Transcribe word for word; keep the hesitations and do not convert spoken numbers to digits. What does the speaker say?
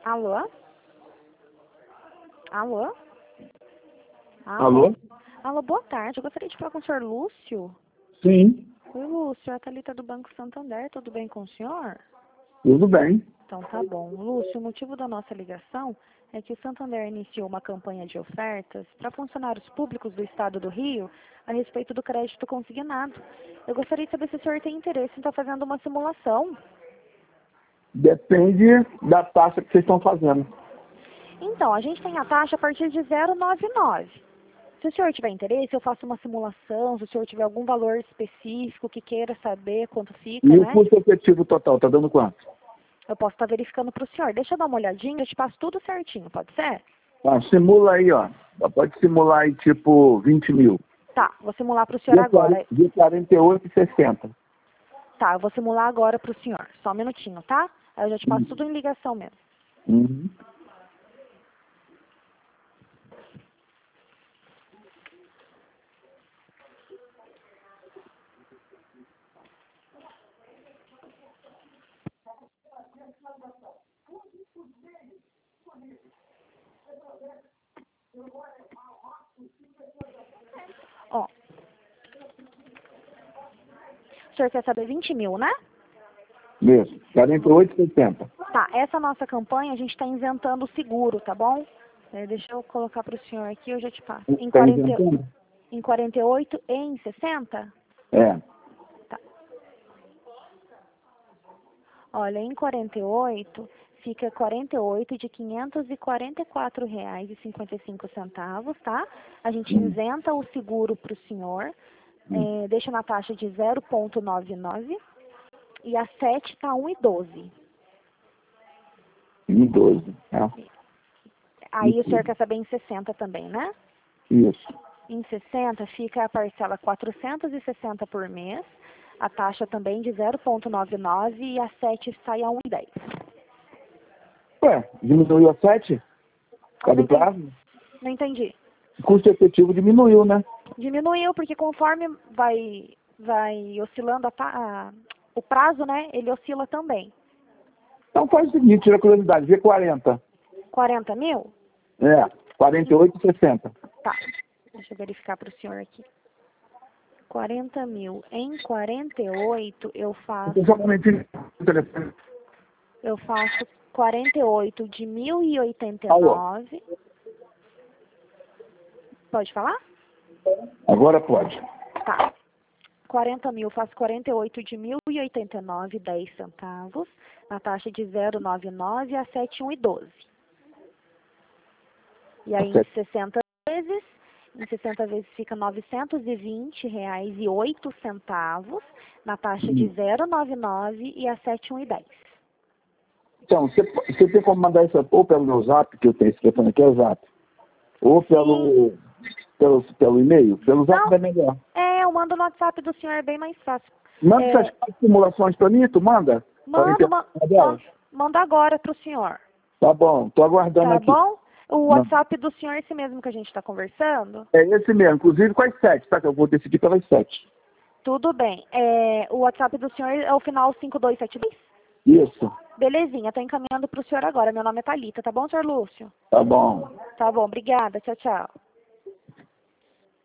Alô? Alô? Alô? Alô, boa tarde. Eu gostaria de falar com o senhor Lúcio. Sim, Oi, Lúcio. É a Thalita do Banco Santander. Tudo bem com o senhor? tudo bem. Então tá bom. Lúcio, o motivo da nossa ligação é que o Santander iniciou uma campanha de ofertas para funcionários públicos do estado do Rio a respeito do crédito consignado. Eu gostaria de saber se o senhor tem interesse em estar fazendo uma simulação. Depende da taxa que vocês estão fazendo. Então, a gente tem a taxa a partir de zero vírgula noventa e nove. Se o senhor tiver interesse, eu faço uma simulação. Se o senhor tiver algum valor específico que queira saber quanto fica, E o né? custo efetivo total, tá dando quanto? Eu posso estar verificando para o senhor. Deixa eu dar uma olhadinha, eu te passo tudo certinho, pode ser? Ah, simula aí, ó. Pode simular aí tipo vinte mil. Tá, vou simular para o senhor agora. De quarenta e oito e sessenta. Tá, eu vou simular agora para o senhor. Só um minutinho, tá? Aí eu já te passo tudo em ligação mesmo. Uhum. Ó. O senhor quer saber vinte mil, né? Isso, quarenta e oito e sessenta. Tá, essa nossa campanha a gente está inventando o seguro, tá bom? É, deixa eu colocar para o senhor aqui, eu já te passo. Em Tá quarenta, inventando? em quarenta e oito e em sessenta? É. Tá. Olha, em quarenta e oito fica quarenta e oito de quinhentos e quarenta e quatro reais e cinquenta e cinco centavos, tá? A gente Hum. isenta o seguro para o senhor, Hum. é, deixa na taxa de zero vírgula noventa e nove e a sete está um e doze. Em doze. É. Aí o senhor quer saber em sessenta também, né? Isso. Em sessenta fica a parcela quatrocentos e sessenta por mês, a taxa também de zero vírgula noventa e nove e a sete sai a um e dez. Ué, diminuiu a sete? Tá Não do entendi. prazo? Não entendi. O custo efetivo diminuiu, né? Diminuiu porque conforme vai, vai oscilando a, ta- a, o prazo, né, ele oscila também. Então faz o seguinte, tira a curiosidade, vê quarenta. quarenta mil? É, quarenta e oito e sessenta. Tá, deixa eu verificar para o senhor aqui. quarenta mil. Em quarenta e oito eu faço, Então, só um momentinho no telefone. eu faço quarenta e oito de mil e oitenta e Alô? nove. Pode falar? Agora pode. Tá. quarenta mil, faço quarenta e oito de mil e oitenta e nove, dez centavos, na taxa de zero vírgula noventa e nove a sete vírgula um e doze. E aí em sessenta vezes, em sessenta vezes fica novecentos e vinte reais e oito centavos, na taxa de zero vírgula noventa e nove e a sete vírgula um e dez. Então, você, você tem como mandar isso ou pelo meu zap, que eu tenho esse telefone aqui, é o zap, ou pelo, pelo, pelo e-mail. Pelo zap Não, é melhor. é, eu mando no WhatsApp do senhor, é bem mais fácil. Manda É, essas quatro simulações para mim, tu manda? mando, ma, quarenta ma, delas? manda agora para o senhor. Tá bom, tô aguardando Tá aqui. bom? O Não. WhatsApp do senhor é esse mesmo que a gente está conversando? É esse mesmo, inclusive com as sete, tá? Que eu vou decidir pelas sete. Tudo bem. É, o WhatsApp do senhor é o final cinco dois sete dois? Isso, Belezinha, tô encaminhando para o senhor agora. Meu nome é Thalita, tá bom, senhor Lúcio? tá bom. Tá bom, obrigada. Tchau, tchau.